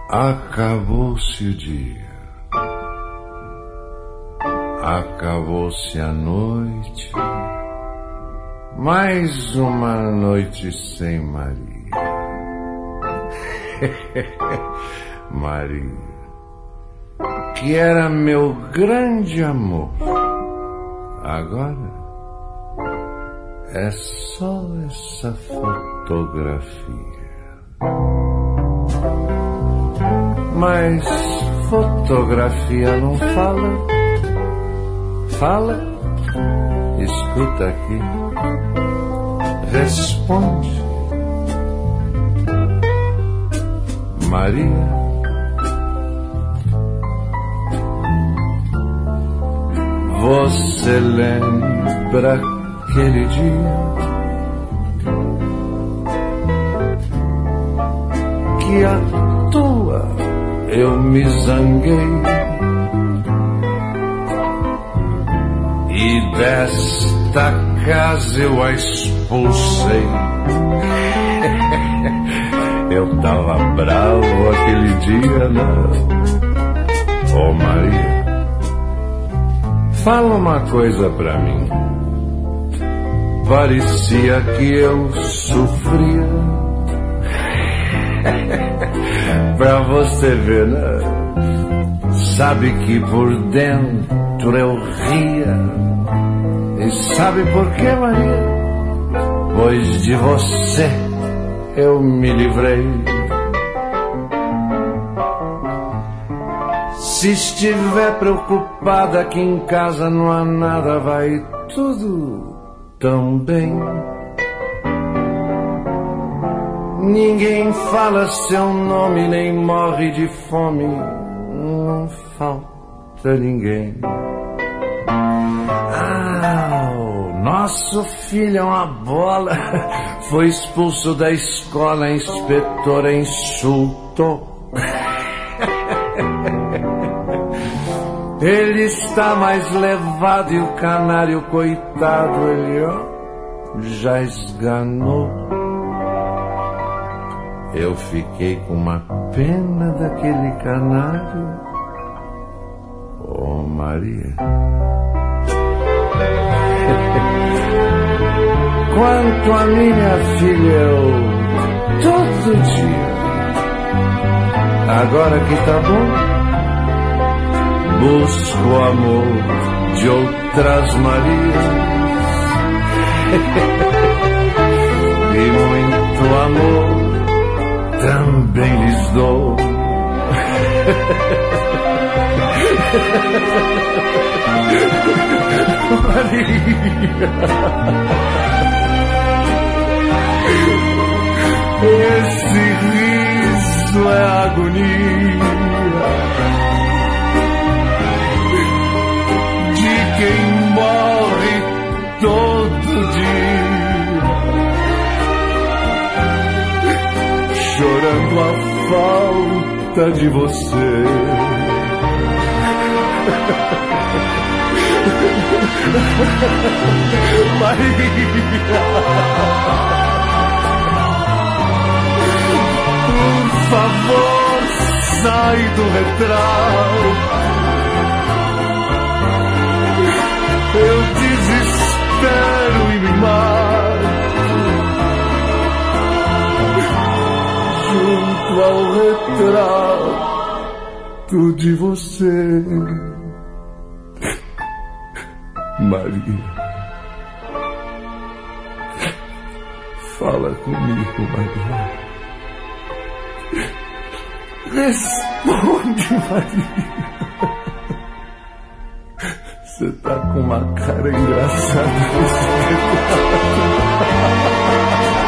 Acabou-se o dia, acabou-se a noite, mais uma noite sem Maria. Maria, que era meu grande amor, agora é só essa fotografia. Mas fotografia não fala. Fala, escuta aqui, responde. Maria, você lembra aquele dia que à toa eu me zanguei e desta casa eu a expulsei? Eu tava bravo aquele dia, não? Ô Maria, fala uma coisa pra mim. Parecia que eu sofria. Pra você ver, né? Sabe que por dentro eu ria. E sabe por quê, Maria? Pois de você eu me livrei. Se estiver preocupada que em casa não há nada, vai tudo tão bem. Ninguém fala seu nome, nem morre de fome, não falta ninguém. Ah, o nosso filho é uma bola, foi expulso da escola, a inspetora insultou. Ele está mais levado e o canário, coitado, ele ó, já esganou. Eu fiquei com uma pena daquele canário. Oh, Maria. Quanto a minha filha, eu todo dia, agora que tá bom, busco o amor de outras Marias. E muito amor também lhes dou. Maria, esse riso é agonia de quem morre todo dia, chorando a falta de você. Maria, por favor, sai do retrato. Eu desespero e me mato junto ao retrato de você. Maria, fala comigo, Maria. Responde, Maria. Você tá com uma cara engraçada.